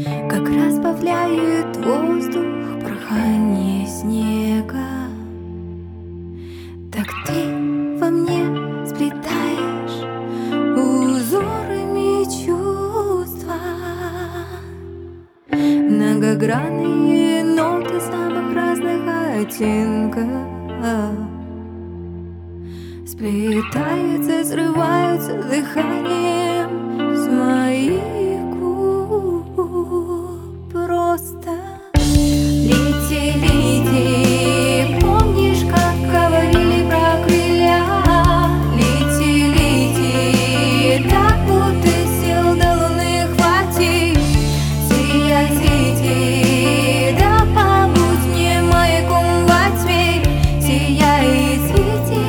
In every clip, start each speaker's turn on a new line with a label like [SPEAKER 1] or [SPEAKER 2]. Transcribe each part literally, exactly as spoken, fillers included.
[SPEAKER 1] как разбавляет воздух порхание снега. Так ты во мне сплетаешь узорами чувства, многогранные ноты самых разных оттенков сплетаются, срываются дыханием с моих губ. Просто лети, лети, помнишь, как говорили про крылья? Лети, лети, так будто сил до луны хватит. Сияй, свети, да побудь мне маяком во тьме. Сияй и свети.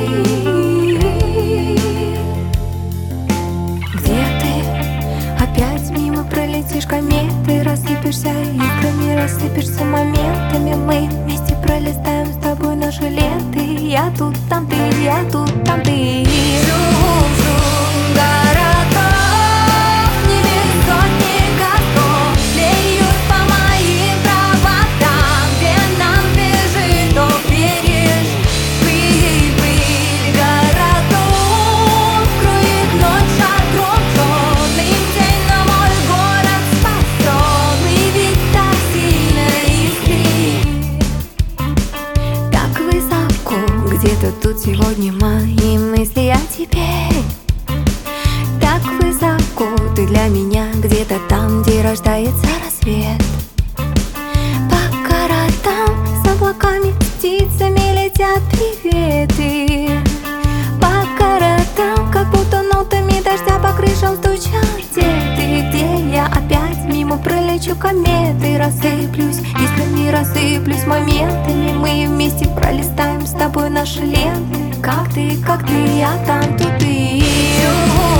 [SPEAKER 1] Где ты? Опять мимо пролетишь кометы, рассыпешься искрами, рассыпешься моментами. Мы вместе пролистаем с тобой наши ленты. Я тут, там ты, я тут, там ты. Шум-шум городов, небес сотни костров леют по моим проводам, где нам бежит, то берешь. Пыль, пыль городов кроет ночь шатром черным день, но мой город спасен, и ведь так сильно искрит. Так высоко, где-то тут сегодня мои мысли о тебе. Так высоко ты для меня, где-то там, где рождается рассвет. По городам с облаками, с птицами летят приветы. По городам, как будто нотами дождя по крышам стучат. Где ты, где я? Опять мимо пролечу кометы, рассыплюсь искрами, рассыплюсь моментами. Мы вместе пролистаем с тобой наши ленты. Как ты, как ты, я там, тут ты.